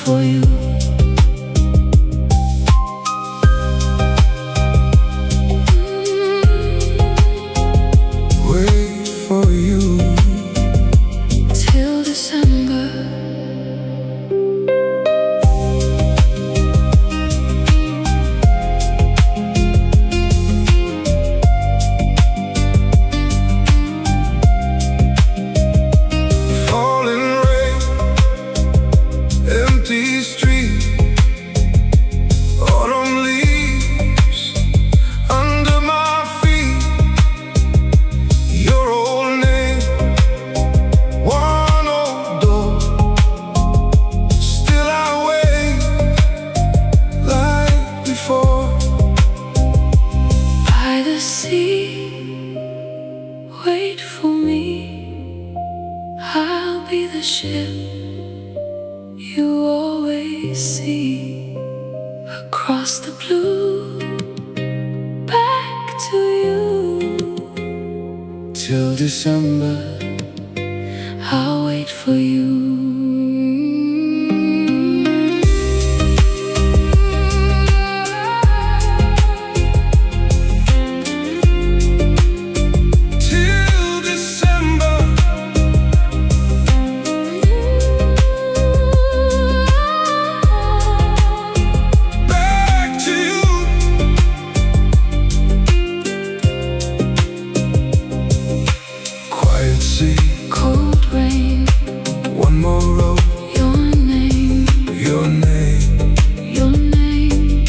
for you. Wait for you Till December. falling rain, empty street, autumn leaves under my feet. Your old name, one old door, still I wait like before. By the sea, wait for me. I'll be the ship you always see. Across the blue, back to you. Till December, I'll wait for you. till December, back to you. Quiet sea, Cold rain, one more road, your name, your name. your name.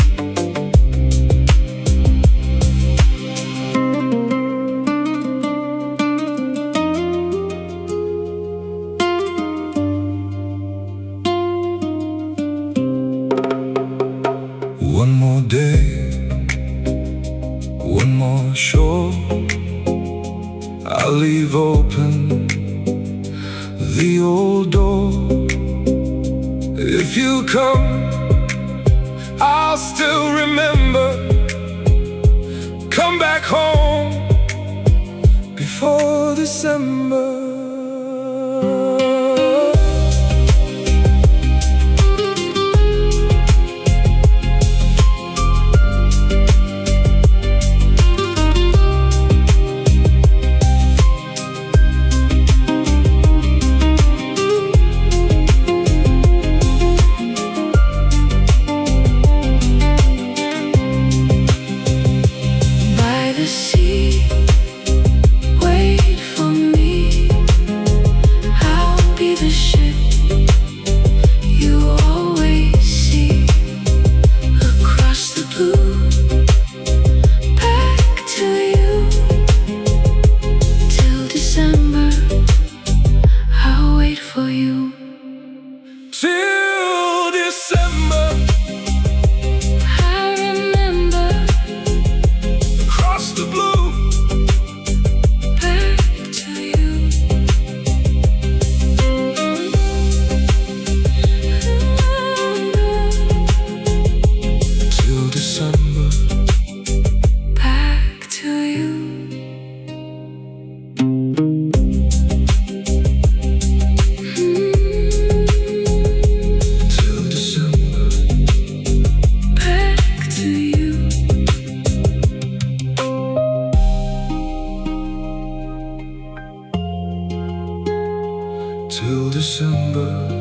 One more day, one more shore. I'll leave open the old door. If you come, I'll still remember. Come back home before December. By the sea, wait for me. I'll be the ship you always see. Across the blue, back to you. Till December, I'll wait for you. Till December, I remember, across the blue, back to you. till December. Back to you. Till December, Back to you. till December.